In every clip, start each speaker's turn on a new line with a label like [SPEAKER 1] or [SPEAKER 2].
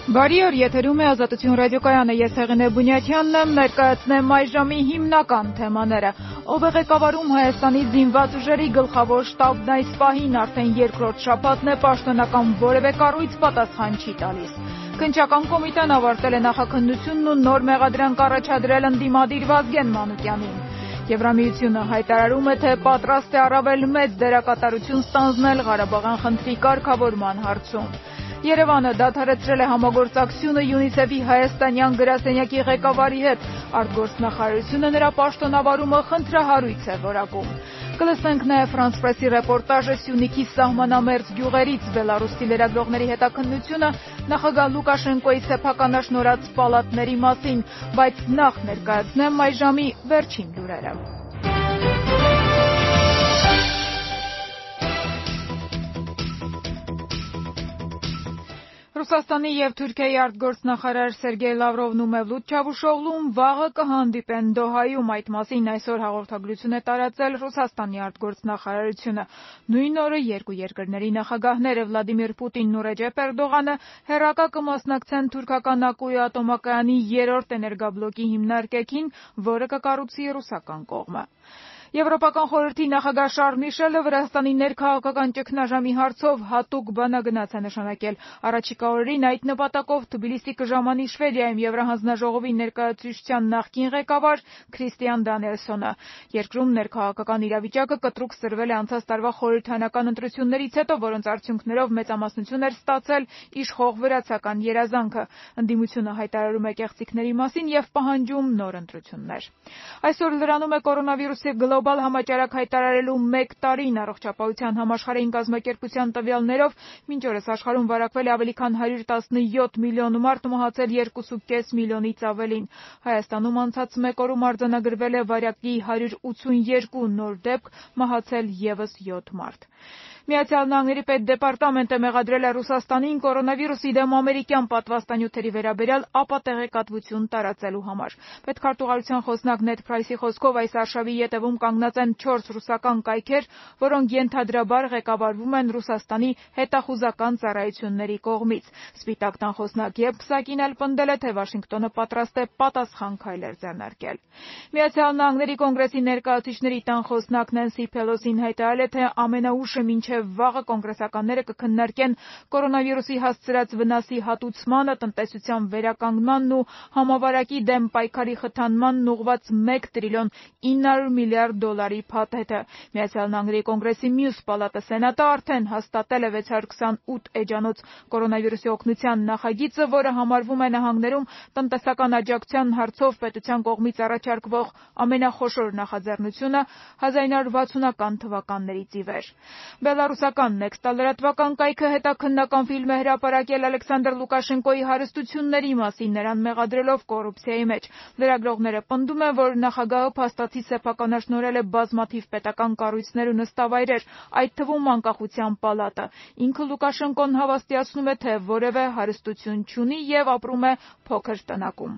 [SPEAKER 1] Բարի օր, եթերում է Ազատություն ռադիոկայանը, ես Հեղինե Բունյաթյանն եմ, ներկայացնեմ այս ժամի հիմնական թեմաները։ Ով է ղեկավարում Հայաստանի զինված ուժերի գլխավոր շտաբն այս պահին, արդեն երկրորդ շաբաթն է, պաշտոնական որևէ կառույց պատասխան չի տալիս։ Քննչական կոմիտեն ավարտել է նախաքննությունն ու նոր մեղադրանք առաջադրել ընդդիմադիր Վազգեն Մանուկյանին։ Եվրամիությունը հայտարարում է, թե պատրաստ է առավել մեծ դերակատարություն ստանձնել Ղարաբաղյան խնդրի կարգավորման հարցում։ Երևանը դադարեցրել է համագործակցությունը ՅՈՒՆԻՍԵՖ-ի հայաստանյան գրասենյակի ղեկավարի հետ։ Արտգործնախարարությունը նրա պաշտոնավարումը խնդրահարույց է որակում։ Կլսենք նաև Ֆրանս Պրեսի ռեպորտաժը Սյունիքի սահմանամերձ գյուղերից, Բելարուսի լրագրողների հետաքննությունը նախագահ Լուկաշենկոյի սեփականաշնորհած պալատների մասին, բայց նախ ներկայացնեմ այս ժամի վերջին լուրերը։ Ռուսաստանի և Թուրքիայի արտգործնախարար Սերգեյ Լավրովն ու Մևլութ Չավուշօղլուն վաղը կհանդիպեն Դոհայում, այդ մասին այսօր հաղորդագրություն է տարածել Ռուսաստանի արտգործնախարարությունը։ Նույն օրը երկու երկրների նախագահները Վլադիմիր Պուտինն ու Ռեջեփ Էրդողանը հեռակա կմասնակցեն թուրքական Ակուի ատոմակայանի 3-րդ էներգաբլոկի հիմնարկեքին, որը կկառուցի ռուսական կողմը։ Եվրոպական խորհրդի նախագահ Շարլ Միշելը Վրաստանի ներքաղաքական ճգնաժամի հարցով հատուկ բանագնաց է նշանակել։ Առաջիկա օրերին այդ նպատակով Թբիլիսի կժամանի Շվեդիայում Եվրահանձնաժողովի ներկայացուցչության նախկին ղեկավար Քրիստիան Դանիելսոնը։ Երկրում ներքաղաքական իրավիճակը կտրուկ սրվել է անցած տարվա խորհրդարանական ընտրություններից հետո, որոնց արդյունքներով մեծամասնություն էր ստացել իշխող վրացական երազանքը։ Ընդդիմությունը հայտարարում է կեղծիքների մասին եւ պահանջում նոր ընտրություններ։ Այսօր լրանում է կորոնավիրուսի գլոբալ համաճարակ հայտարարելու 1 տարին։ Առողջապահության համաշխարհային կազմակերպության տվյալներով մինչ օրս աշխարհում վարակվել է ավելի քան 117 միլիոն մարդ, մահացել 2.5 միլիոնից ավելին։ Հայաստանում անցած 1 օրում արձանագրվել է վարակի 182 նոր դեպք, մահացել եւս 7 մարդ։ Միացյալ Նահանգների պետդեպարտամենտը մեղադրել է Ռուսաստանին կորոնավիրուսի դեմ ամերիկյան պատվաստանյութերի վերաբերյալ ապատեղեկատվություն տարածելու համար։ Պետքարտուղարության խոսնակ Նեդ Փրայսի խոսքով այս արշավի ետևում կանգնած են 4 ռուսական կայքեր, որոնք ենթադրաբար ղեկավարվում են Ռուսաստանի հետախուզական ծառայությունների կողմից։ Սպիտակ տան խոսնակ Եբ Փսակին էլ պնդել է, թե Վաշինգտոնը պատրաստ է պատասխան քայլեր ձեռնարկել։ Միացյալ Նահանգների կոնգրեսի ներկայացուցիչների տան խոսնակ Նենսի Փելոսին հայտարարել է, թե ամենաուշը մինչև վաղը կոնգրեսականները կքննարկեն կորոնավիրուսի հասցրած վնասի հատուցմանը, տնտեսության վերականգնմանն ու համավարակի դեմ պայքարի խթանմանն ուղղված 1 տրիլիոն 900 միլիարդ դոլարի փաթեթը։ Միացյալ Նահանգների կոնգրեսի մյուս պալատը Սենատը արդեն հաստատել է 628 էջանոց կորոնավիրուսի օգնության նախագիծը, որը համարվում է նահանգներում տնտեսական աջակցության հարցով պետության կողմից առաջարկվող ամենախոշոր նախաձեռնությունը 1960-ական թվականներից ի վեր։ Բելարուսական Նեքստա լրատվական կայքը հետաքննական ֆիլմ է հրապարակել Ալեքսանդր Լուկաշենկոյի հարստությունների մասին, նրան մեղադրելով կոռուպցիայի մեջ։ Լրագրողները պնդում են, որ նախագահը փաստացի սեփականաշնորհել է բազմաթիվ պետական կառույցներ ու նստավայրեր, այդ թվում Անկախության պալատը։ Ինքը Լուկաշենկոն հավաստիացնում է, թե որևէ հարստություն չունի եւ ապրում է փոքր տնակում։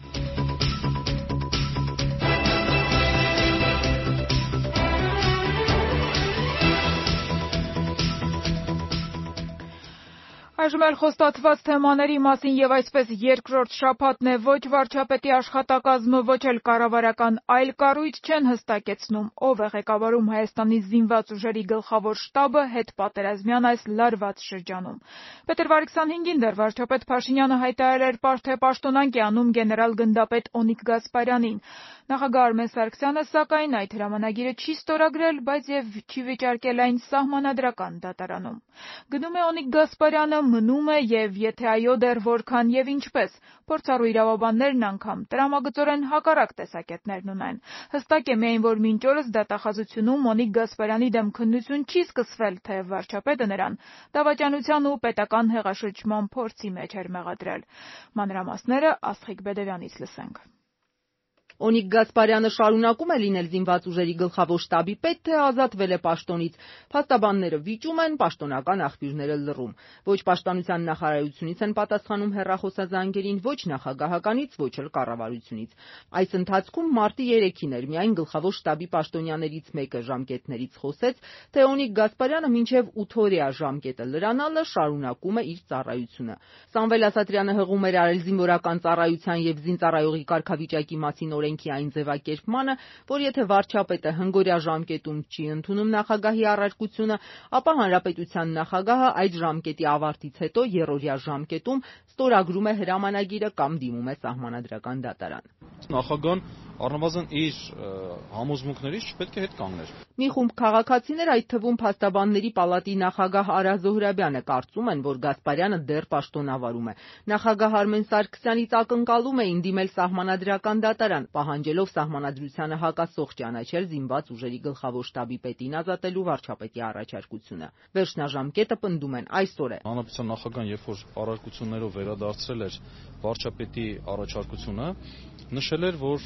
[SPEAKER 1] Այժմ էլ խոստացված թեմաների մասին եւ այսպես երկրորդ շաբաթն է, ոչ վարչապետի աշխատակազմը, ոչ էլ կառավարական այլ կառույց չեն հստակեցնում, ով է ղեկավարում Հայաստանի զինված ուժերի գլխավոր շտաբը հետպատերազմյան այս լարված շրջանում։ Փետրվարի 25-ին դեռ վարչապետ Փաշինյանը հայտարարել էր, թե պաշտոնանկ է անում գեներալ գնդապետ Օնիկ Գասպարյանին։ Նախագահ Արմեն Սարգսյանը, սակայն, այդ հրամանագիրը չի ստորագրել, բայց եւ չի վիճարկել այն սահմանադրական դատարանում։ Գնում է Օնիկ Գասպարյանը, մնում է եւ եթե այո, դեռ որքան եւ ինչպես։ Փորձառու իրավաբաններն անգամ տրամագծորեն հակառակ տեսակետներն ունեն։ Հստակ է միայն, որ մինչ օրս դատախազությունում Օնիկ Գասպարյանի դեմ քննություն չի սկսվել, թեև վարչապետը նրան դավաճանության ու պետական հեղաշրջման փորձի մեջ էր մեղադրել։ Մանրամասները Աստղիկ Բեդևյանից լսենք։
[SPEAKER 2] Օնիկ Գասպարյանը շարունակում է լինել զինված ուժերի գլխավոր շտաբի պետ, թե ազատվել է պաշտոնից։ Փաստաբանները վիճում են, պաշտոնական աղբյուրները լռում։ Ոչ պաշտպանության նախարարությունից են պատասխանում հեռախոսազանգերին, ոչ նախագահականից, ոչ էլ կառավարությունից։ Այս ընթացքում մարտի 3-ին էր միայն գլխավոր շտաբի պաշտոնյաներից մեկը ժամկետներից խոսեց, թե Օնիկ Գասպարյանը մինչև 8-օրյա ժամկետը լրանալը շարունակում է իր ծառայությունը։ Սամվել Ասատրյանը հղում էր արել զինվորական ծառայության եւ զինծառայողի կարգավիճակի մասին օրենքի այն ձևակերպմանը, որ եթե վարչապետը հնգօրյա ժամկետում չի ընդունում նախագահի առարկությունը, ապա հանրապետության նախագահը այդ ժամկետի ավարտից հետո երրորդյա ժամկետում ստորագրում է հրամանագիրը կամ դիմում է սահմանադրական դատարան։
[SPEAKER 3] Նախագահան առնվազն իր համոզմունքներից չպետք է հետ կանգներ։
[SPEAKER 2] Մի խումբ քաղաքացիներ, այդ թվում Փաստաբանների պալատի նախագահ Արա Զոհրաբյանը, կարծում են, որ Գասպարյանը դեռ պաշտոնավարում է։ Նախագահ Արմեն Սարգսյանից ակնկալում էին դիմել սահմանադրական դատարան, պահանջելով սահմանադրությանը հակասող ճանաչել զինված ուժերի գլխավոր շտաբի պետին ազատելու վարչապետի առաջարկությունը։ Վերջնաժամկետը պնդում են այսօր է։
[SPEAKER 3] Հանրապետության նախագահան, երբ որ առարկություններով վերադարձրել էր վարչապետի առաջարկությունը, նշել էր, որ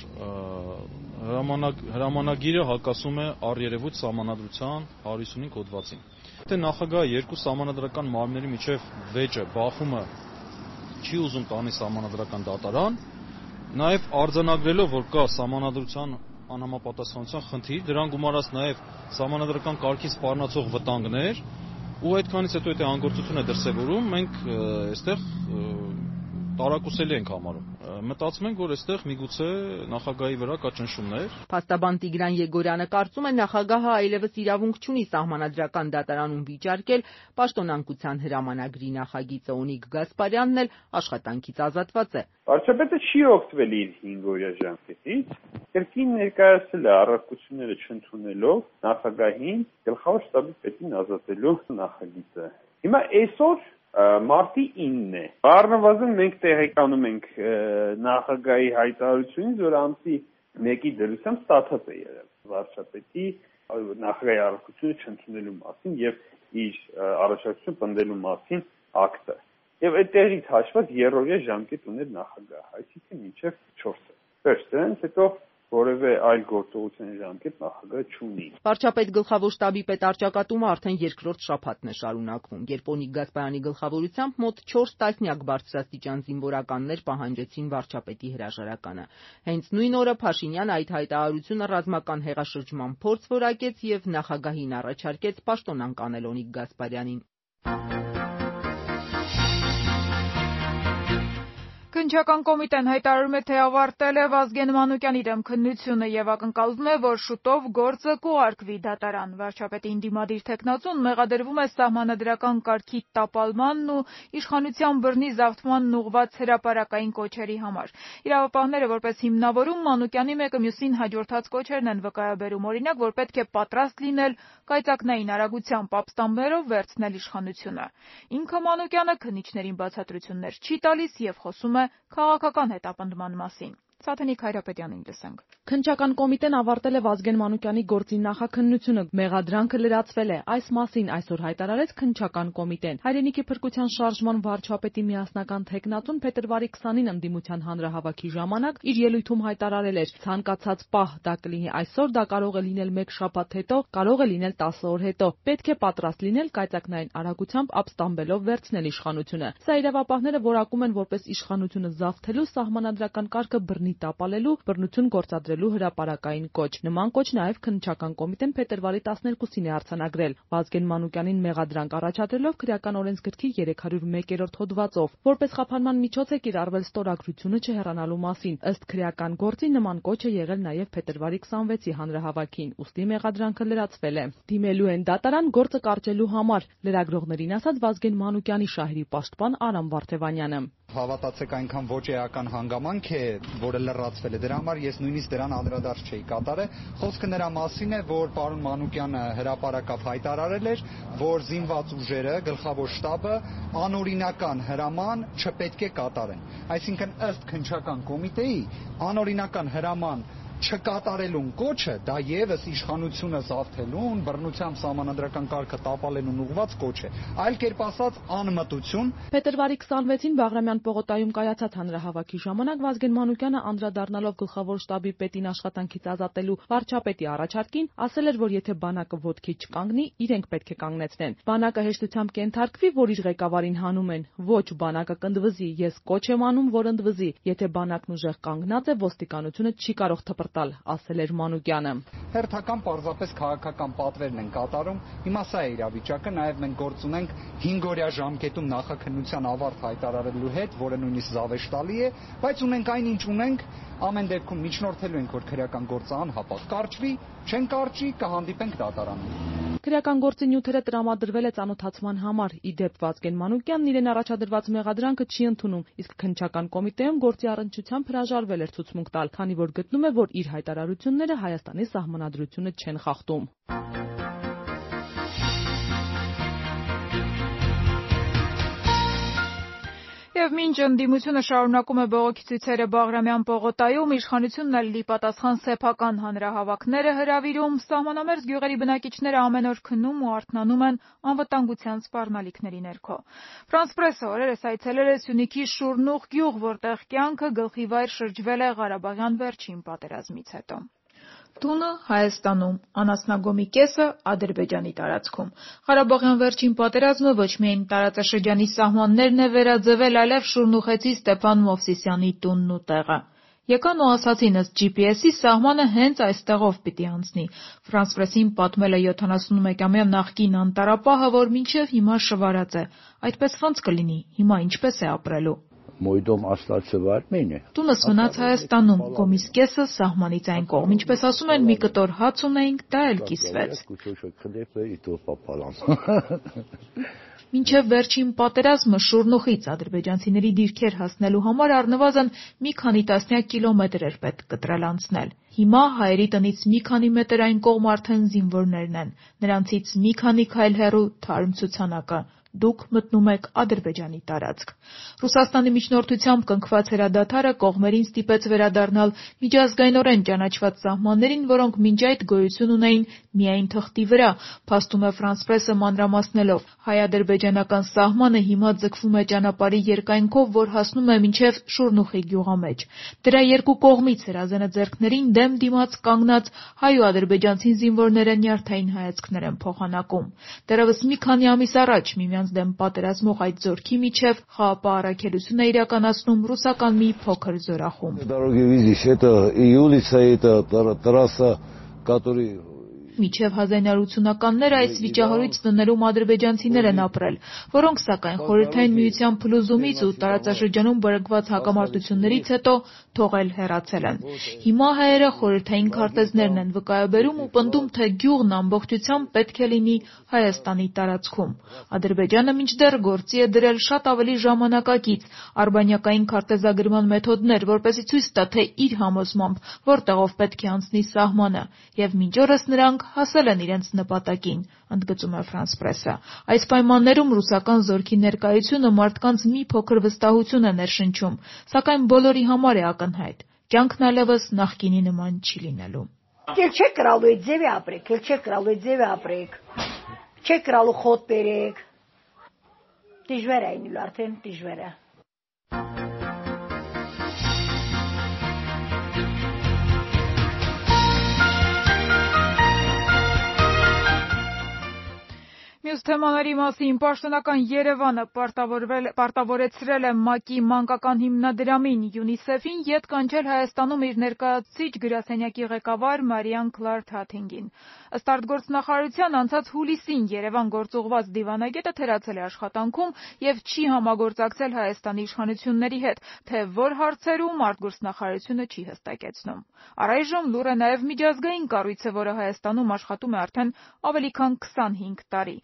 [SPEAKER 3] հրամանագիրը հակասում է առերևույթ սահմանադրության 155 հոդվածին։ Եթե նախագահը երկու սահմանադրական մարմինների միջև վեճը, բախումը չի ուզում տանի սահմանադրական դատարան, նաև արձանագրելով, որ կա սահմանադրության անհամապատասխանության խնդիր, դրան գումարած նաև սահմանադրական կարգին սպառնացող վտանգներ, ու այդքանից հետո եթե անգործություն է դրսևորում, մենք այստեղ տարակուսելի ենք համարում։ Մտածում ենք, որ այստեղ միգուցե նախագահի վրա կա ճնշումներ։
[SPEAKER 2] Փաստաբան Տիգրան Եգորյանը կարծում է, նախագահը այլևս իրավունք չունի սահմանադրական դատարանում վիճարկել պաշտոնանկության հրամանագրի նախագիծը։ Օնիկ Գասպարյանն էլ աշխատանքից ազատված է։
[SPEAKER 4] Վարչապետը չի օգտվել իր 5-օրյա ժամկետից, կրկին ներկայացրել է առարկությունները չընդունելով նախագահին գլխավոր շտաբի պետին ազատելու նախագիծը։ Հիմա այսօր մարտի 9-ն է։ Առնվազն մենք տեղեկանում ենք նախագահի հայտարարությունից, որ ամսի 1-ի դրությամբ ստացած է եղել վարչապետի նախագահի առարկությունը չընդունելու մասին եւ իր առաջարկություն պնդելու մասին ակտը։ Եվ այդտեղից հաշված երրորդյա ժամկետ ուներ նախագահը, այսինքն մինչև 4-ը։ Վերջ դրանից հետո որևէ այլ գործողության ժամկետ նախագահը չունի։
[SPEAKER 2] Վարչապետ գլխավոր շտաբի պետ առճակատումը արդեն երկրորդ շաբաթն է շարունակվում, երբ Օնիկ Գասպարյանի գլխավորությամբ մոտ 4 տասնյակ բարձրաստիճան զինվորականներ պահանջեցին վարչապետի հրաժարականը։ Հենց նույն օրը Փաշինյանը այդ հայտարարությունը ռազմական հեղաշրջման փորձ որակեց եւ նախագահին առաջարկեց պաշտոնանկ անել Օնիկ Գասպարյանին։
[SPEAKER 1] Քննչական կոմիտեն հայտարարում է, թե ավարտել է Վազգեն Մանուկյանի դեմ քննությունը եւ ակնկալում է, որ շուտով գործը կուղարկվի դատարան։ Վարչապետին դիմադիր թեկնածուն մեղադրվում է սահմանադրական կարգի տապալմանն ու իշխանության բռնի զավթմանն ուղղված հրապարակային կոչերի համար։ Իրավապահները որպես հիմնավորում Մանուկյանի մեկը մյուսին հաջորդած կոչերն են վկայաբերում, օրինակ, որ պետք է պատրաստ լինել կայծակնային արագությամբ ապստամբերով վերցնել իշխանությունը։ Ինքը Մանուկյանը քննիչներին բացատրություններ չի տալիս եւ խոսում է քաղաքական հետապնդման մասին։ Սաթենիկ Հայրապետյանին լսենք։
[SPEAKER 5] Քննչական կոմիտեն ավարտել է Վազգեն Մանուկյանի գործի նախաքննությունը, մեղադրանքը լրացվել է։ Այս մասին այսօր հայտարարեց քննչական կոմիտեն։ Հայրենիքի փրկության շարժման վարչապետի միասնական թեկնածուն փետրվարի 20-ին ընդդիմության հանրահավաքի ժամանակ իր ելույթում հայտարարել էր. ցանկացած պահ դա կլինի այսօր, դա կարող է լինել 1 շաբաթ հետո, կարող է լինել 10 օր հետո։ Պետք է պատրաստ լինել կայծակնային արագությամբ ապստամբելով վերցնել իշխանությունը։ Սա իրավապահները որակում են որպես իշխանությունը զավթելու սահմանադրական կարգը բռնի տապալելու, բռնություն գործադրելու հրապարակային կոչ։ Նման կոչ նաև քննչական կոմիտեն փետրվարի 12-ին է արձանագրել Վազգեն Մանուկյանին մեղադրանք առաջադրելով քրեական օրենսգրքի 301-րդ հոդվածով։ Որպես խափանման միջոց է կիրառվել ստորագրությունը չհեռանալու մասին։ Ըստ քրեական գործի նման կոչ է եղել նաև փետրվարի 26-ի հանրահավաքին, ուստի մեղադրանքը լրացվել է։ Դիմելու են դատարան գործը կարճելու համար, լրագրողներին ասաց Վազգեն Մանուկյանի շահերի պաշտպան Արամ Վարդևանյանը։
[SPEAKER 6] Հավատացեք, այնքան ոչ էական հանգամանք է, որը լրացվել է, դրա համար ես նույնիսկ դրան անդրադարձ չէի կատարել։ Խոսքը նրա մասին է, որ պարոն Մանուկյանը հրապարակավ հայտարարել էր, որ զինված ուժերը, գլխավոր շտաբը անօրինական հրաման չպետք է կատարեն։ Այսինքն ըստ քննչական կոմիտեի անօրինական հրաման չկատարելուն կոչը դա եւս իշխանությունը զավթելուն, բռնությամբ սահմանադրական կարգը տապալելուն ուղղված կոչ է, այլ կերպ ասած անմտություն։
[SPEAKER 5] Փետրվարի 26-ին Բաղրամյան պողոտայում կայացած հանրահավաքի ժամանակ Վազգեն Մանուկյանը անդրադառնալով գլխավոր շտաբի պետին աշխատանքից ազատելու վարչապետի առաջարկին, ասել էր, որ եթե բանակը ոտքի չկանգնի, իրենք պետք է կանգնեցնեն։ Բանակը հեշտությամբ կենթարկվի, որ իր ղեկավարին հանում են։ Ոչ, բանակը կընդվզի, ես կոչ եմ անում, որ ընդվզի։ Եթե բանակն ուժեղ կանգնած է, ոստիկանությունը չի կարող թպրտալ, ասել էր Մանուկյանը։
[SPEAKER 6] Հերթական պարզապես քաղաքական պատվերն են կատարում։ Հիմա սա է իրավիճակը, նաև մենք գործ ունենք 5-օրյա ժամկետում նախաքննության ավարտ հայտարարելու հետ, որը նույնիսկ զավեշտալի է, բայց ունենք այն, ինչ ունենք, ամեն դեպքում միջնորդելու ենք, որ քրեական գործը անհապաղ կարճվի, չեն կարճի, կհանդիպենք դատարանում։
[SPEAKER 5] Քրեական գործի նյութերը տրամադրվել է ծանոթացման համար։ Ի դեպ Վազգեն Մանուկյանն իրեն առաջադրված մեղադրանքը չի ընդունում, իսկ քննչական կոմիտեում գործի առնչությամբ հրաժարվել էր ցուցմունք տալ, քանի որ գտնում է, որ իր հայտարարությունները Հայաստանի սահմանադրությունը չեն խախտում։
[SPEAKER 1] Եվ մինչ ընդդիմությունը շարունակում է բողոքի ցույցերը Բաղրամյան պողոտայում, իշխանությունն էլ ի պատասխան սեփական հանրահավաքներ է հրավիրում, սահմանամերձ գյուղերի բնակիչները ամեն օր քնում ու արթնանում են անվտանգության սպառնալիքների ներքո։ Ֆրանս Պրեսը օրերս այցելել է Սյունիքի Շուրնուղ գյուղ, որտեղ կյանքը գլխիվայր շրջվել է Ղարաբաղյան վերջին պատերազմից հետո։ Տունը Հայաստանում, անասնագոմի կեսը Ադրբեջանի տարածքում։ Ղարաբաղյան վերջին պատերազմը ոչ միայն տարածաշրջանի սահմաններն է վերաձևել, այլև Շուրնուխեցի Ստեփան Մովսիսյանի տունն ու տեղը։ Եկան ու ասացին, ըստ GPS-ի սահմանը հենց այստեղով պիտի անցնի։ Ֆրանս Պրեսին պատմել է 71-ամյա նախկին անտառապահը, որ մինչև հիմա շվարած է։ Այդպես ոնց կլինի, հիմա ինչպես է ապրելու։
[SPEAKER 7] Մոյդոմ աստվածը վարմին է։
[SPEAKER 1] Տունս մնաց Հայաստանում, գոմիս կեսը սահմանից այն կողմ, ինչպես ասում են, մի կտոր հաց ունեինք, դա էլ կիսվեց։ Մինչև վերջին պատերազմը Շուրնուխից ադրբեջանցիների դիրքեր հասնելու համար առնվազն մի քանի տասնյակ կիլոմետր էր պետք կտրել անցնել։ Հիմա հայերի տնից մի քանի մետր այն կողմ արդեն զինվորներն են, նրանցից մի քանի քայլ հեռու թարմ ցուցանակը։ Դուք մտնում եք Ադրբեջանի տարածք։ Ռուսաստանի միջնորդությամբ կնքված հրադադարը կողմերին ստիպեց վերադառնալ միջազգայնորեն ճանաչված սահմաններին, որոնք մինչ այդ գոյություն ունեին միայն թղթի վրա, փաստում է Ֆրանս Պրեսը մանրամասնելով։ Հայ-ադրբեջանական սահմանը հիմա ձգվում է ճանապարհի երկայնքով, որ հասնում է մինչև Շուրնուխի գյուղամեջ։ Դրա երկու կողմից հրազենը ձեռքներին դեմ դիմաց կանգնած հայ ու ադրբեջանցի զինվորները նյարդային հայացքներ են փոխանակում։ Դեռևս մի քանի ամիս առաջ միմյանց դեմ պատերազմող այդ զորքի միջև խաղապահ առաքելություն է իրականացնում ռուսական մի փոքր զորախումբ։ Մինչև 1980-ականները այս վիճահորից տներում ադրբեջանցիներ են ապրել, որոնք սակայն Խորհրդային Միության փլուզումից ու տարածաշրջանում բրկված հակամարտություններից հետո թողել հեռացել են։ Հիմա հայերը խորհրդային քարտեզներն են վկայաբերում ու պնդում, թե գյուղն ամբողջությամբ պետք է լինի Հայաստանի տարածքում։ Ադրբեջանը մինչդեռ գործի է դրել շատ ավելի ժամանակակից արբանյակային քարտեզագրման մեթոդներ, որպեսզի ցույց տա, թե իր համոզմամբ որտեղով պետք է անցնի սահմանը, եւ մինչ օրս նրանք հասել են իրենց նպատակին, ընդգծում է Ֆրանս Պրեսը։ Այս պայմաններում ռուսական զորքի ներկայությունը մարդկանց մի փոքր վստահություն է ներշնչում, սակայն բոլորի համար է ակնհայտ. կյանքն այլևս նախկինի նման չի լինելու։
[SPEAKER 8] Ել չեք կրալու այդ ձևի ապրեք, ել չեք կրալու այդ ձևի ապրեք, չեք կրալու խոտ բերեք, դժվար է ինուլ արդեն դժվար է։
[SPEAKER 1] Մյուս թեմաների մասին պաշտոնական Երևանը պարտավորեցրել է ՄԱԿ-ի մանկական հիմնադրամին ՅՈՒՆԻՍԵՖ-ին ետ կանչել Հայաստանում իր ներկայացուցիչ գրասենյակի ղեկավար Մարիան Քլարթ Հաթինգին։ Ըստ արտգործնախարարության անցած հուլիսին Երևան գործուղված դիվանագետը թերացել է աշխատանքում եւ չի համագործակցել Հայաստանի իշխանությունների հետ, թե որ հարցերում արտգործնախարարությունը չի հստակեցնում։ Առայժմ լուր է նաեւ միջազգային կառույցը, որը Հայաստանում աշխատում է արդեն ավելի քան 25 տարի։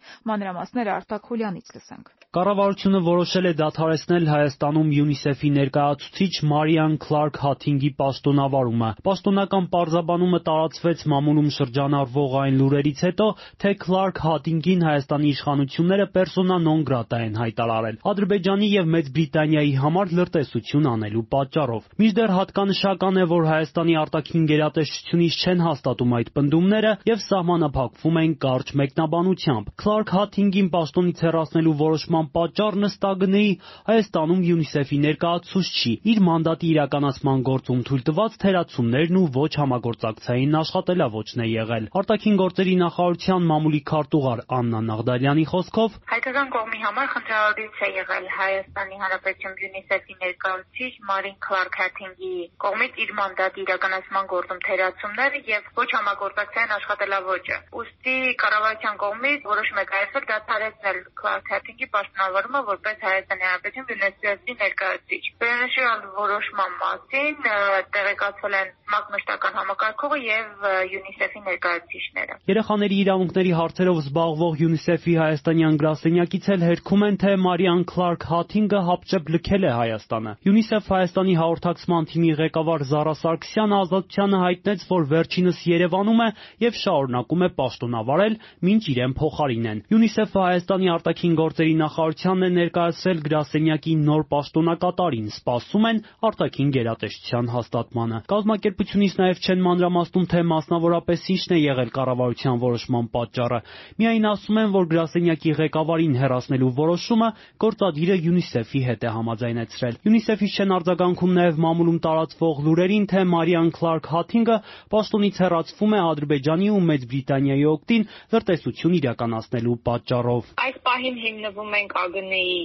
[SPEAKER 1] Մանրամասները Արտակ Խուլյանից լսենք։
[SPEAKER 9] Կառավարությունը որոշել է դադարեցնել Հայաստանում ՅՈՒՆԻՍԵՖ-ի ներկայացուցիչ Մարիան Քլարք Հաթինգի պաշտոնավարումը։ Պաշտոնական պարզաբանումը տարածվեց մամուլում շրջանառվող այն լուրերից հետո, թե Քլարք Հաթինգին Հայաստանի իշխանությունները պերսոնա նոն գրատա են հայտարարել Ադրբեջանի եւ Մեծ Բրիտանիայի համար լրտեսություն անելու պատճառով։ Մինչդեռ հատկանշական է, որ Հայաստանի արտաքին գերատեսչությունից չեն հաստատում այդ պնդումները եւ սահմանափակվում են կարճ մեկնաբանությամբ։ Քլարք Հաթինգին պաշտոնից հեռացնելու որոշման պատճառն ըստագնի Հայաստանում ՅՈՒՆԻՍԵՖ-ի ներկայացուցչի իր մանդատի իրականացման գործում թույլ տված թերացումներն ու ոչ համագործակցային աշխատելավոճն է եղել։ Արտաքին գործերի նախարարության մամուլի քարտուղար Աննա Նաղդալյանի խոսքով
[SPEAKER 10] հայկական կողմի համար խնդրահարույց է եղել Հայաստանի Հանրապետություն ՅՈՒՆԻՍԵՖ-ի ներկայացուցիչ Մարին Քլարք Հաթինգի կողմից իր մանդատի իրականացման գործում թերացումները եւ ոչ համագործակցային աշխատելավոճը։ Ուստի կառավարության կողմից որոշում է կայացվել դադարեցնել Քլարք Հաթինգի պաշտոնավարումը որպես Հայաստանի Հանրապետություն ՅՈՒՆԻՍԵՖ-ի ներկայացուցիչ։ Վերնշյալ որոշման մասին տեղեկացվել են ՄԱԿ մշտական համակարգողը եւ ՅՈՒՆԻՍԵՖ-ի ներկայացուցիչները։
[SPEAKER 9] Երեխաների իրավունքների հարցերով զբաղվող ՅՈՒՆԻՍԵՖ-ի հայաստանյան գրասենյակից էլ հերքում են, թե Մարիան Քլարք Հաթինգը հապճեպ լքել է Հայաստանը։ ՅՈՒՆԻՍԵՖ Հայաստանի հաղորդակցման թիմի ղեկավար Զարա Սարգսյանը Ազատությանը հայտնեց, որ վերջինս Երևանում է եւ շարունակում է պաշտոնավարել, մինչ իրեն փոխարինեն։ ՅՈՒՆԻՍԵՖ-ը Հայաստանի արտաքին գործերի նախարարությանն է ներկայացրել գրասենյակի նոր պաշտոնակատարին, սպասում են արտաքին գերատեսչության հաստատմանը։ Կազմակերպությունից նաև չեն մանրամասնում, թե մասնավորապես ինչն է եղել կառավարության որոշման պատճառը։ Միայն ասում են, որ գրասենյակի ղեկավարին հեռացնելու որոշումը գործադիրը ՅՈՒՆԻՍԵՖ-ի հետ է համաձայնեցրել։ ՅՈՒՆԻՍԵՖ-ից չեն արձագանքում նաև մամուլում տարածվող լուրերին, թե Մարիան Քլարք Հաթինգը պաշտոնից հեռացվում է Ադրբեջանի ու Մեծ Բրիտանիայի օգտին լրտեսություն իրականացնելու պատճառով։
[SPEAKER 10] Այս պահին հիմնվում ենք ԱԳՆ-ի,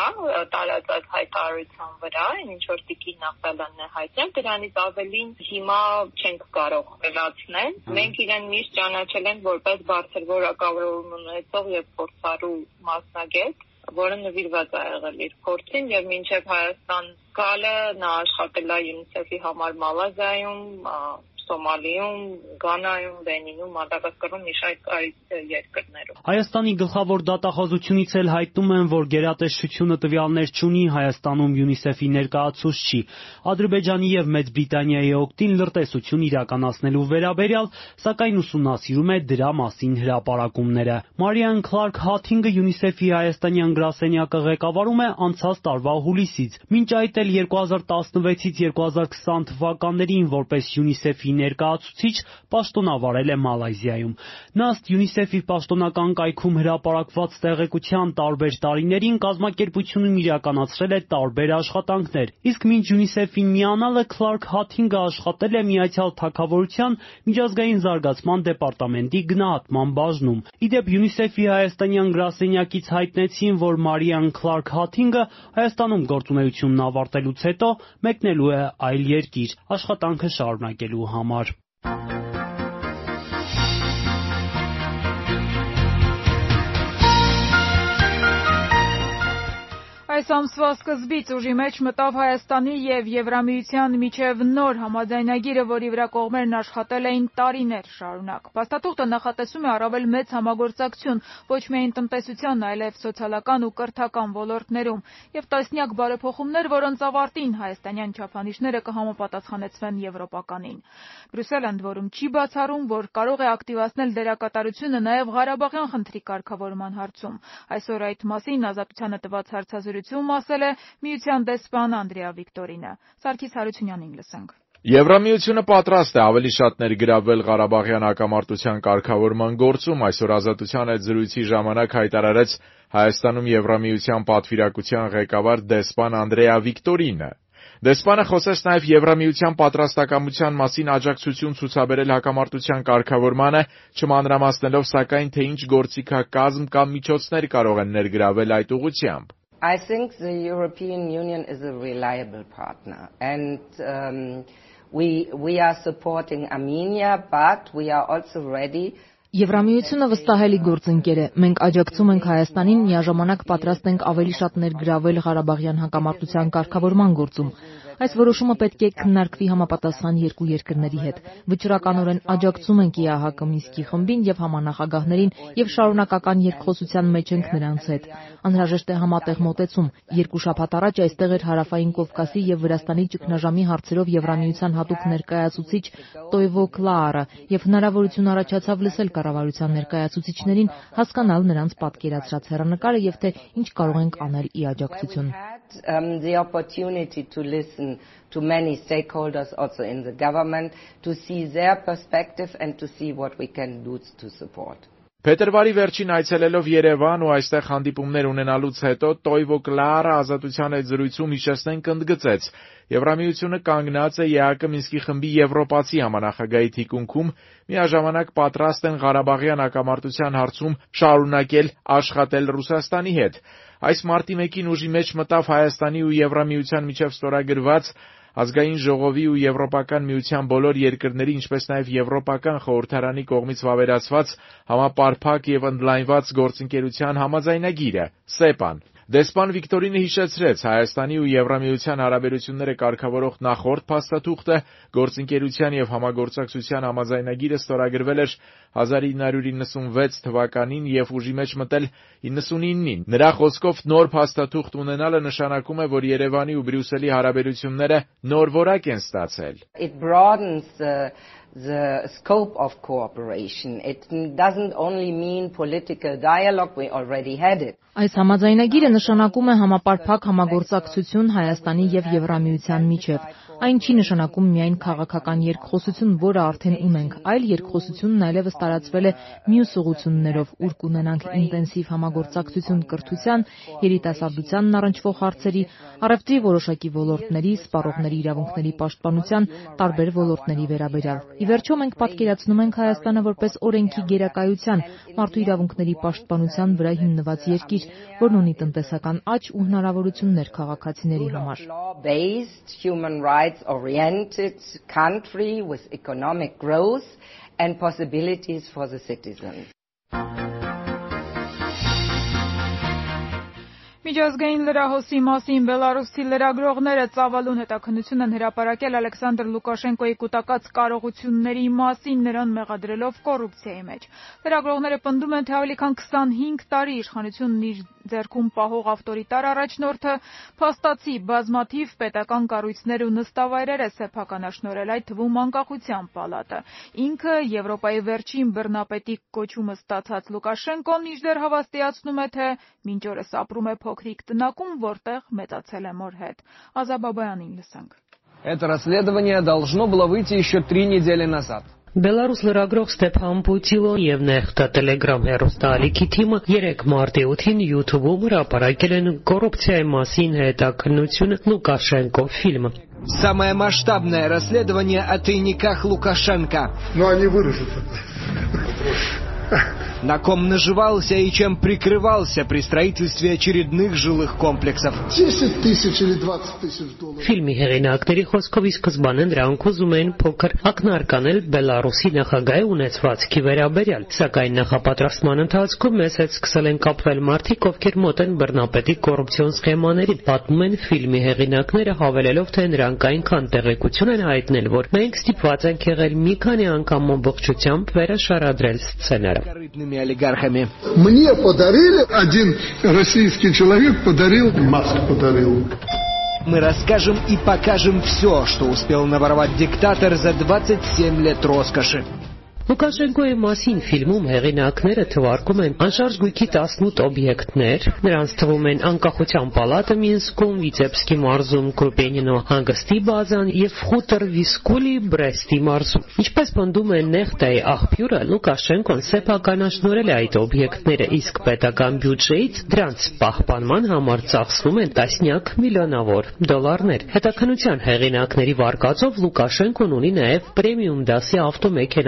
[SPEAKER 10] տարածած հայտարարության վրա, ինչ որ Տիկին Նաղդալյանն է հայտնել, դրանից ավելին հիմա չենք կարող վերացնել։ Մենք իրեն միշտ ճանաչել ենք որպես բարձր որակավորում ունեցող եւ փորձառու մասնագետ, որը նվիրված է եղել իր փորձին եւ մինչեւ Հայաստան գալը նա աշխատել է ՅՈՒՆԻՍԵՖ-ի համար Մալազիայում, Սոմալիում, Գանայում, Բենինում, Մադագասկարում մի շարք երկրներում։
[SPEAKER 9] Հայաստանի գլխավոր դատախազությունից էլ հայտնում են, որ գերատեսչությունը տվյալներ չունի Հայաստանում ՅՈՒՆԻՍԵՖ-ի ներկայացուցչի Ադրբեջանի եւ Մեծ Բրիտանիայի օգտին լրտեսություն իրականացնելու վերաբերյալ, սակայն ուսումնասիրում է դրա մասին հրապարակումները։ Մարիան Քլարք Հաթինգը ՅՈՒՆԻՍԵՖ-ի հայաստանյան գրասենյակը ղեկավարում է անցած տարվա հուլիսից։ Մինչ այդ էլ 2016-ից 2020 թվականներին որպես ՅՈՒՆԻՍԵՖ-ի ներկայացուցիչ պաշտոնավարել է Մալայզիայում։ Նա ըստ ՅՈՒՆԻՍԵՖ-ի պաշտոնական կայքում հրապարակված տեղեկության տարբեր տարիներին կազմակերպությունում իրականացրել է տարբեր աշխատանքներ, իսկ մինչ ՅՈՒՆԻՍԵՖ-ին միանալը Քլարք Հաթինգը աշխատել է Միացյալ Թագավորության միջազգային զարգացման դեպարտամենտի գնահատման բաժնում։ Իդեպ ՅՈՒՆԻՍԵՖ-ի հայաստանյան գրասենյակից հայտնեցին, որ Մարիան Քլարք Հաթինգը Հայաստանում գործունեությունն ավարտելուց հետո մեկնելու է այլ երկիր աշխատանքը շարունակելու համար։
[SPEAKER 1] Այս ամսվա սկզբից ուժի մեջ մտավ Հայաստանի եւ Եվրամիության միջև նոր համաձայնագիրը, որի վրա կողմերն աշխատել էին տարիներ շարունակ։ Փաստաթուղթը նախատեսում է առավել մեծ համագործակցություն ոչ միայն տնտեսության, այլև սոցիալական ու կրթական ոլորտներում եւ տասնյակ բարեփոխումներ, որոնց ավարտին հայաստանյան չափանիշները կհամապատասխանեցվեն եվրոպականին։ Բրյուսելը ընդ որում չի բացառում, որ կարող է ակտիվացնել դերակատարությունը նաեւ Ղարաբաղյան խնդրի կարգավորման հարցում։ Այսօր այդ մասին Ազատությանը տված հարցազրույցում ասել է Միության դեսպան Անդրեա Վիկտորինը։ Սարգիս Հարությունյանին լսենք։
[SPEAKER 11] Եվրամիությունը պատրաստ է ավելի շատ ներգրավվել Ղարաբաղյան հակամարտության կարգավորման գործում, այսօր Ազատության հետ զրույցի ժամանակ հայտարարեց Հայաստանում Եվրամիության պատվիրակության ղեկավար դեսպան Անդրեա Վիկտորինը։ Դեսպանը խոսեց նաև Եվրամիության պատրաստակամության մասին աջակցություն ցուցաբերել հակամարտության կարգավորմանը, չմանրամասնելով սակայն, թե ինչ գործիքակազմ կամ միջոցներ կարող են ներգրավել այդ ուղղությամբ։
[SPEAKER 12] I think the European Union is a reliable partner and we are supporting Armenia, but we are also ready.
[SPEAKER 5] Եվրամիությունը վստահելի գործընկեր է։ Մենք աջակցում ենք Հայաստանին, միաժամանակ պատրաստ ենք ավելի շատ ներգրավել Ղարաբաղյան հակամարտության կարգավորման գործում։ Այս որոշումը պետք է քննարկվի համապատասխան երկու երկրների հետ։ Վճռականորեն աջակցում ենք ԵԱՀԿ Մինսկի խմբին եւ համանախագահներին եւ շարունակական երկխոսության մեջ ենք նրանց հետ։ Անհրաժեշտ է համատեղ մոտեցում։ 2 շաբաթ առաջ այստեղ էր Հարավային Կովկասի եւ Վրաստանի ճգնաժամի հարցերով Եվրամիության հատուկ ներկայացուցիչ Տոյվո Կլաարը եւ հնարավորություն առաջացավ լսել կառավարության ներկայացուցիչներին, հասկանալ նրանց պատկերացրած հեռանկարը եւ թե ինչ կարող ենք անել ի աջակցություն։
[SPEAKER 12] The opportunity to listen to many stakeholders also in the government to see their perspective and to see what we can do to support.
[SPEAKER 11] Փետրվարի վերջին այցելելով Երևան ու այստեղ հանդիպումներ ունենալուց հետո Տոյվո Կլաարը Ազատության հետ զրույցում հիշեցնենք ընդգծեց. Եվրամիությունը կանգնած է ԵԱՀԿ Մինսկի խմբի եվրոպացի համանախագահի թիկունքում, միաժամանակ պատրաստ են Ղարաբաղյան հակամարտության հարցում շարունակել աշխատել Ռուսաստանի հետ։ Այս մարտի 1-ին ուժի մեջ մտավ Հայաստանի ու Եվրամիության միջև ստորագրված Ազգային ժողովի ու Եվրոպական միության բոլոր երկրների, ինչպես նաև Եվրոպական խորհրդարանի կողմից վավերացված համապարփակ եւ ընդլայնված գործընկերության համաձայնագիրը (SEPA-ն)։ Դեսպան Վիկտորինը հիշեցրեց, Հայաստանի ու Եվրամիության հարաբերությունները կարգավորող նախորդ փաստաթուղթը գործընկերության եւ համագործակցության համաձայնագիրը ստորագրվել էր 1996 թվականին եւ ուժի մեջ մտել 99-ին։ Նրա խոսքով նոր փաստաթուղթ ունենալը նշանակում է, որ Երևանի ու Բրյուսելի հարաբերությունները նոր որակ են ստացել։
[SPEAKER 12] It broadens the scope of cooperation. It doesn't only mean political dialogue, we already had it.
[SPEAKER 5] Այս համաձայնագիրը նշանակում է համապարփակ համագործակցություն Հայաստանի եւ Եվրամիության միջև։ Այն չի նշանակում միայն քաղաքական երկխոսություն, որը արդեն ունենք, այլ երկխոսությունն այլևս տարածվել է մյուս ուղղություններով, ուր կունենանք ինտենսիվ համագործակցություն կրթության, երիտասարդությանն առնչվող հարցերի, առևտրի որոշակի ոլորտների, սպառողների իրավունքների պաշտպանության, տարբեր ոլորտների վերաբերյալ։ Ի վերջո մենք պատկերացնում ենք Հայաստանը որպես օրենքի գերակայության, մարդու իրավունքների պաշտպանության վրա հիմնված երկիր, որն ունի տնտեսական աճ ու հնարավորություններ քաղաքացիների համար։
[SPEAKER 12] Oriented country with economic growth and possibilities for the citizens.
[SPEAKER 1] Միջազգային լրահոսի մասին Բելարուսի լրագրողները ծավալուն հետաքննություն են հրապարակել Ալեքսանդր Լուկաշենկոյի կուտակած կարողությունների մասին, նրան մեղադրելով կոռուպցիայի մեջ։ Լրագրողները պնդում են, թե ավելի քան 25 տարի իշխանությունն իր ձեռքում պահող ավտորիտար առաջնորդը փաստացի բազմաթիվ պետական կառույցներ ու նստավայրեր է սեփականաշնորհել, այդ թվում Անկախության պալատը։ Ինքը Եվրոպայի վերջին բռնապետի կոչումը ստացած Լուկաշենկոն մինչդեռ հավաստիացնում է, թե մինչ օրս ապրում է փոքրիկ տնակում, որտեղ մեծացել է մոր հետ։ Ազաբաբայանին լսանք։
[SPEAKER 13] Это расследование должно было выйти еще 3 недели назад.
[SPEAKER 14] Բելարուս լրագրող Ստեփան Պուտիլոն եւ Նեխտա Տելեգրամ հեռուստաալիքի թիմը 3 մարտի 8-ին YouTube-ում հրապարակել են կոռուպցիայի մասին հետաքննություն Լուկաշենկո ֆիլմը։
[SPEAKER 13] Самое масштабное расследование о тайниках Лукашенко.
[SPEAKER 15] Но они вырежутся.
[SPEAKER 13] На ком наживался и чем прикрывался при строительстве очередных жилых комплексов.
[SPEAKER 15] 10 тысяч или 20 тысяч долларов.
[SPEAKER 14] Ֆիլմի հեղինակների խոսքով ի սկզբանե նրանք ուզում էին փոքր ակնարկանել Բելարուսի նախագահի ունեցվածքի վերաբերյալ, սակայն նախապատրաստման ընթացքում մեզ հետ սկսել են կապվել մարդիկ, ովքեր մոտ են բռնապետի կոռուպցիոն սխեմաներին, պատմում են ֆիլմի հեղինակները, հավելելով, թե նրանք այնքան տեղեկություն են հայտնել, որ մենք ստիպված ենք եղել մի քանի անգամ ամբողջությամբ վերաշարադրել սցենարը։
[SPEAKER 13] Олигархами.
[SPEAKER 15] Мне подарили, один российский человек подарил, Маск подарил.
[SPEAKER 13] Мы расскажем и покажем все, что успел наворовать диктатор за 27 лет роскоши.
[SPEAKER 14] Լուկաշենկոյի մասին ֆիլմում հեղինակները թվարկում են անշարժ գույքի 18 օբյեկտներ, նրանց թվում են Անկախության պալատը Մինսկում, Վիցեբսկի մարզում, Կրուպենինո հանգստի բազան եւ Խուտր Վիսկուլի Բրեստի մարզում։ Ինչպես պնդում են Նեխտայի աղբյուրը, Լուկաշենկոն սեփականաշնորհել է այդ օբյեկտները, իսկ պետական բյուջեից դրանց պահպանման համար ծախսվում են տասնյակ միլիոնավոր դոլարներ։ Հետաքննության հեղինակների վարկածով Լուկաշենկոն ունի նաեւ պրեմիում դասի ավտոմեքենաների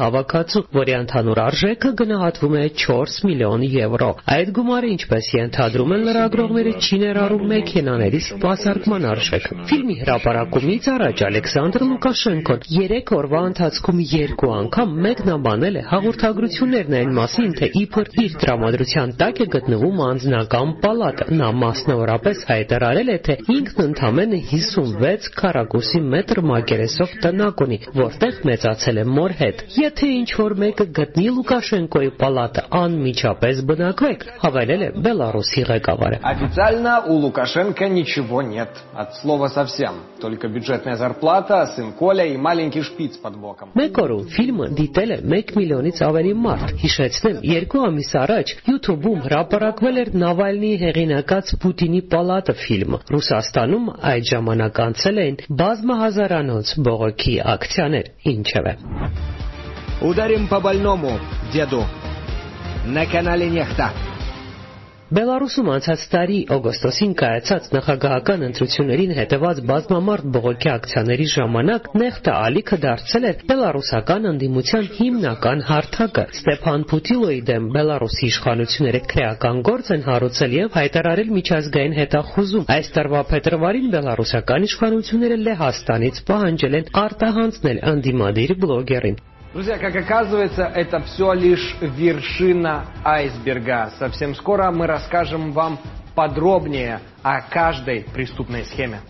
[SPEAKER 14] հավաքածու, որի ընդհանուր արժեքը գնահատվում է 4 միլիոն եվրո։ Այդ գումարը, ինչպես ենթադրում են լրագրողները, չի ներառում մեքենաների սպասարկման արժեքը։ Ֆիլմի հրապարակումից առաջ Ալեքսանդր Լուկաշենկոն 3 օրվա ընթացքում 2 անգամ մեկնաբանել է հաղորդագրություններն այն մասին, թե իբր իր տրամադրության տակ է գտնվում անձնական պալատը։ Նա մասնավորապես հայտարարել է, թե ինքն ընդամենը 56 քառակուսի մետր մակերեսով տնակ ունի, որտեղ մեծացել է մոր հետ։ Եթե ինչ-որ մեկը գտնի Լուկաշենկոյի պալատը, անմիջապես բնակվեք, հավելել է Բելարուսի ղեկավարը։
[SPEAKER 13] Официально у Лукашенко ничего нет. От слова совсем. Только бюджетная зарплата, сын Коля и маленький шпиц под боком.
[SPEAKER 14] Մեկ օրում ֆիլմը դիտել է 1 միլիոնից ավելի մարդ։ Հիշեցնեմ, 2 ամիս առաջ YouTube-ում հրապարակվել էր Նավալնիի հեղինակած Պուտինի պալատը ֆիլմը։ Ռուսաստանում այդ ժամանակ անցել էին բազմահազարանոց բողոքի ակցիաներ, ինչևէ։
[SPEAKER 13] Ударим по больному, деду. На канале Нехта.
[SPEAKER 14] Բելարուսում անցած տարի օգոստոսին կայացած նախագահական ընտրություններին հետևած բազմամարդ բողոքի ակցիաների ժամանակ Նեխտա ալիքը դարձել էր բելարուսական ընդդիմության հիմնական հարթակը։ Ստեփան Պուտիլոյի դեմ Բելարուսի իշխանությունները քրեական գործ են հարուցել եւ հայտարարել միջազգային հետախուզում։ Այս տարվա փետրվարին բելարուսական իշխանությունները Լեհաստանից պահանջել են արտահանձնել ընդդիմադիր բլոգերին։
[SPEAKER 13] Друзья, как оказывается, это все лишь вершина айсберга. Совсем скоро мы расскажем вам подробнее о каждой преступной схеме.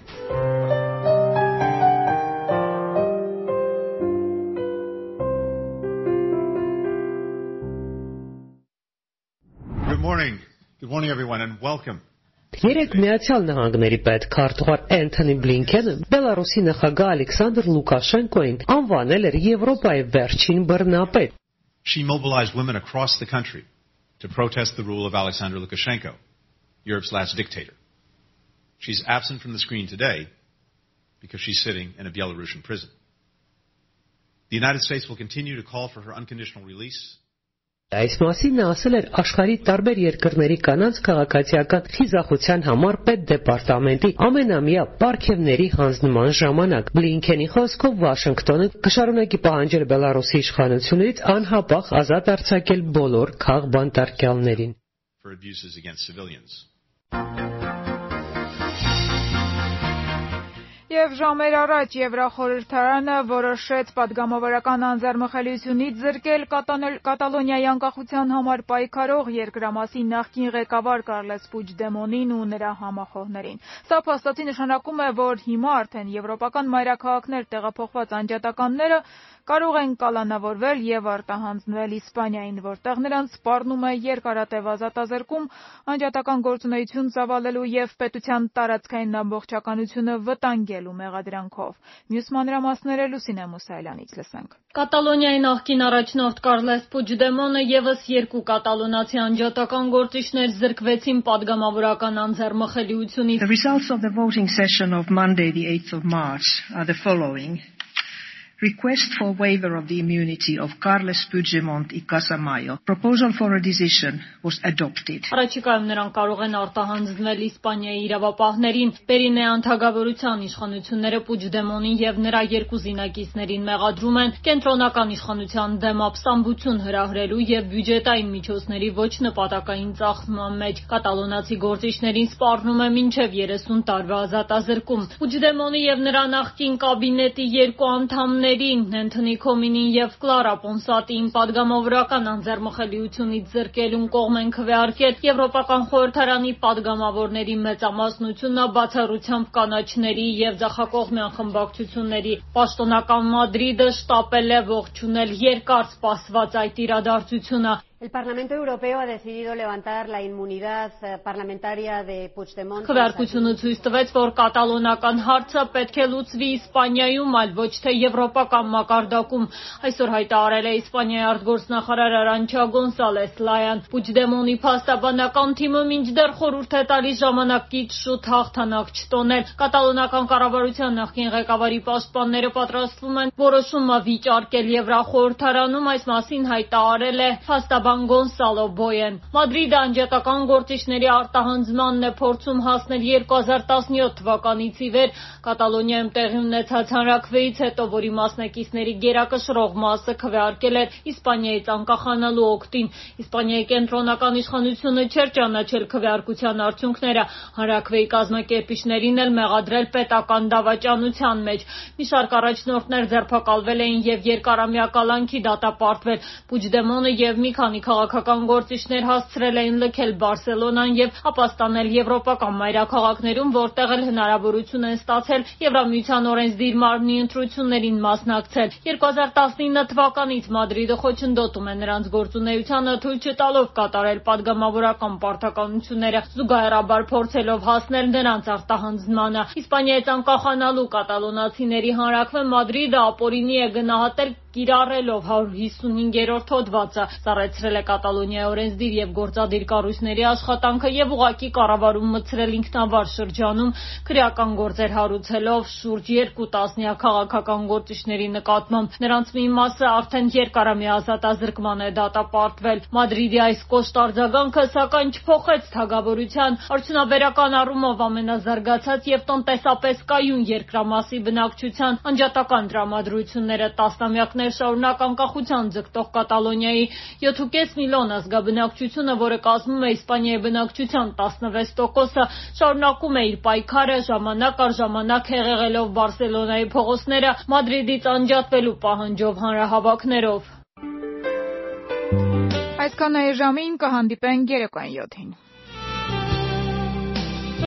[SPEAKER 16] Good morning everyone and welcome.
[SPEAKER 14] Երեք Միացյալ Նահանգների պետքարտուղար Էնթոնի Բլինքենը Բելարուսի նախագահ Ալեքսանդր Լուկաշենկոին անվանել էր Եվրոպայի վերջին բռնապետ։
[SPEAKER 16] She mobilized women across the country to protest the rule of Alexander Lukashenko, Europe's last dictator. She's absent from the screen today because she's sitting in a Belarusian prison. The United States will continue to call for her unconditional release.
[SPEAKER 14] Այս մասին նա ասել էր աշխարհի տարբեր երկրների կանանց քաղաքացիական խիզախության համար պետդեպարտամենտի ամենամյա պարգևների հանձնման ժամանակ։ Բլինքենի խոսքով Վաշինգտոնը կշարունակի պահանջել Բելարուսի իշխանություններից անհապաղ ազատ արձակել բոլոր քաղբանտարկյալներին։
[SPEAKER 1] Եվ ժամեր առաջ Եվրախորհրդարանը որոշեց պատգամավորական անձեռնմխելիությունից զրկել Կատալոնիայի անկախության համար պայքարող երկրամասի նախկին ղեկավար Կարլես Պուջդեմոնին ու նրա համախոհներին։ Սա փաստացի նշանակում է, որ հիմա արդեն եվրոպական մայրաքաղաքներ տեղափոխված անջատականները կարող են կալանավորվել եւ արտահանձնվել Իսպանիային, որտեղ նրանց սպառնում է երկարատև ազատազրկում, անջատական գործունեություն ծավալելու եւ պետության տարածքային ամբողջականությունը վտանգելու մեղադրանքով։ Մյուս մանրամասները Լուսինե Մուսայելյանից լսենք։
[SPEAKER 17] Կատալոնիայի նախկին առաջնորդ Կարլես Պուջդեմոնը եւս 2 կատալոնացի անջատական գործիչներ զրկվեցին պատգամավորական անձեռնմխելիությունից։
[SPEAKER 18] The results of the voting session of Monday the 8th of March are the following. Request for waiver of the immunity of Carles Puigdemont y Casamayo. Proposal for a decision was adopted.
[SPEAKER 17] Առաջիկայում նրանք կարող են արտահանձնվել Իսպանիայի իրավապահներին։ Պերինե անթագավորության իշխանությունները Պուջդեմոնին եւ նրա 2 զինակիցներին մեղադրում են կենտրոնական իշխանության դեմ ապստամբություն հրահրելու եւ բյուջետային միջոցների ոչ նպատակային ծախսման մեջ։ Կատալոնացի գործիչներին սպառնում է մինչեւ 30 տարվա ազատազրկում։ Պուջդեմոնի եւ նրա նախկին կաբինետի 2 անդամներ Անթոնի Կոմինին եւ Կլարա Պոնսատին պատգամավորական անձեռնմխելիությունից զրկելուն կողմ են քվեարկել Եվրոպական խորհրդարանի պատգամավորների մեծամասնությունը բացառությամբ կանաչների եւ ձախակողմյան խմբակցությունների։ Պաշտոնական Մադրիդը շտապել է ողջունել երկար սպասված այդ իրադարձությունը։
[SPEAKER 19] El Parlamento Europeo ha decidido levantar la inmunidad parlamentaria de Puigdemont.
[SPEAKER 17] Քվեարկությունը ցույց տվեց, որ կատալոնական հարցը պետք է լուծվի Իսպանիայում, այլ ոչ թե եվրոպական մակարդակում։ Այսօր հայտարարել է Իսպանիայի արտգործնախարար Արանչա Գոնսալես Լայան։ Պուջդեմոնի փաստաբանական թիմը մինչդեռ խորհուրդ է տալիս ժամանակից շուտ հաղթանակ չտոնել։ Կատալոնական կառավարության նախկին ղեկավարի պաշտպանները պատրաստվում են որոշումը վիճարկել Եվրախորհրդարանում, այս մասին հայտարարել է փաստաբան Ղուղան Գոնսալո Բոյեն։ Մադրիդը անջատական գործիչների արտահանձնմանն է փորձում հասնել 2017 թվականից ի վեր Կատալոնիայում տեղի ունեցած հանրաքվեից հետո, որի մասնակիցների գերակշռող մասը քվեարկել էր Իսպանիայից անկախանալու օգտին։ Իսպանիայի կենտրոնական իշխանությունը չէր ճանաչել քվեարկության արդյունքները, հանրաքվեի կազմակերպիչներին էլ մեղադրել պետական դավաճանության մեջ։ Մի շարք առաջնորդներ ձերբակալվել էին եւ երկարամյա կալանքի դատապարտվել։ Պուջդեմոնը եւ մի քանի քաղաքական գործիչներ հասցրել էին լքել Բարսելոնան եւ ապաստանել եվրոպական մայրաքաղաքներում, որտեղ էլ հնարավորություն են ստացել Եվրամիության օրենսդիր մարմնի ընտրություններին մասնակցել։ 2019 թվականից Մադրիդը խոչընդոտում է նրանց գործունեությանը, թույլ չտալով կատարել падգամավորական պարտականությունները, զուգահեռաբար փորձելով հասնել նրանց արտահանձնմանը։ Իսպանիայից անկախանալու կատալոնացիների հանրաքվե Մադրիդը ապօրինի է գնահատել կիրառելով 155-րդ հոդվածը, սառեցրել է Կատալոնիայի օրենսդիր եւ գործադիր կառույցների աշխատանքը եւ ուղղակի կառավարում մտցրել ինքնավար շրջանում, քրեական գործեր հարուցելով շուրջ 2 տասնյակ քաղաքական գործիչների նկատմամբ։ Նրանց մի մասը արդեն երկարամյա ազատազրկման է դատապարտվել։ Մադրիդի այս կոշտ արձագանքը սակայն չփոխեց թագավորության արդյունաբերական առումով ամենազարգացած եւ տնտեսապես կայուն երկրամասի բնակչության անջատական տրամադրությունները տասնամյակներ շարունակ անկախության ձգտող Կատալոնիայի 7.5 միլիոն ազգաբնակչությունը, որը կազմում է Իսպանիայի բնակչության 16%-ը, շարունակում է իր պայքարը, ժամանակ առ ժամանակ հեղեղելով Բարսելոնայի փողոցները Մադրիդից անջատվելու պահանջով հանրահավաքներով։
[SPEAKER 1] Այսքան այժմին կհանդիպենք երեկոյան 7-ին։